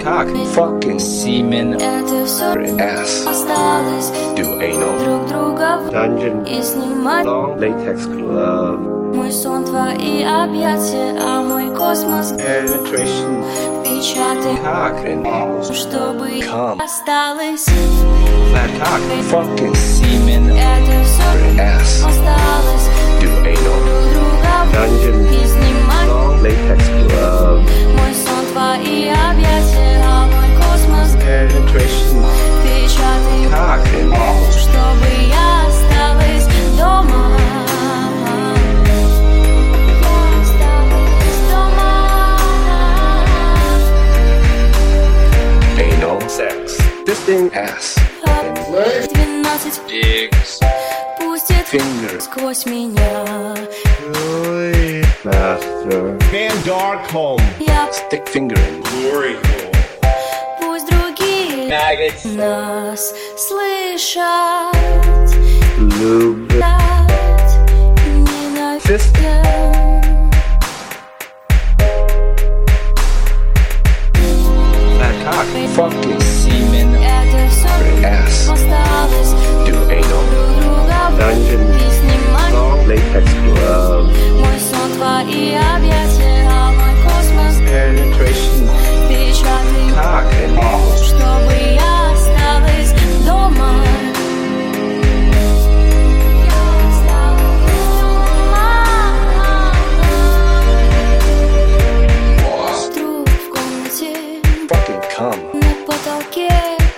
cock, fucking semen, Это все ass, осталось do anal, друг друга dungeon, и снимать long latex glove, мой сон, твои объятия, а мой космос penetration, печатает, cock, and чтобы Come. осталось. flat cock, fucking semen, Это все ass, осталось do anal, друг друга dungeon, и снимать long latex glove, мой сон, твои объятия, а мой космос penetration, печатает, cock, чтобы я осталась дома. Я осталась дома. anal, sex, fisting ass, 12 dicks, пустит finger, сквозь меня. master, Van Darkholm. Я stick fingering, Glory. пусть другие maggots, нас слышат, lube, ненавидят. flat cock, fucking semen, Это все ass, осталось do anal, друг друга dungeon, и снимать long latex glove, мой сон, твои объятия, а мой космос penetration, печатает, cock, чтобы я осталась дома. Я осталась дома. Труп в комнате, fucking come, на потолке,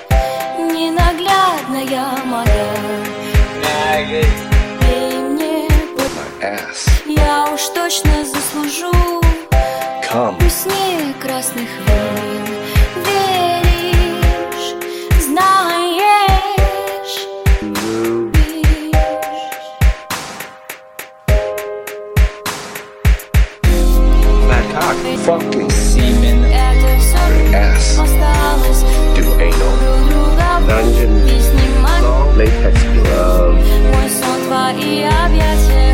ненаглядная моя. maggots, Пей мне, my ass, я уж точно заслужу come, вкуснее красных вин. Веришь, знаешь, lube, flat cock, fucking semen, это все ass, осталось do anal, друг друга dungeon, и снимать long latex glove, мой сон, твои объятия,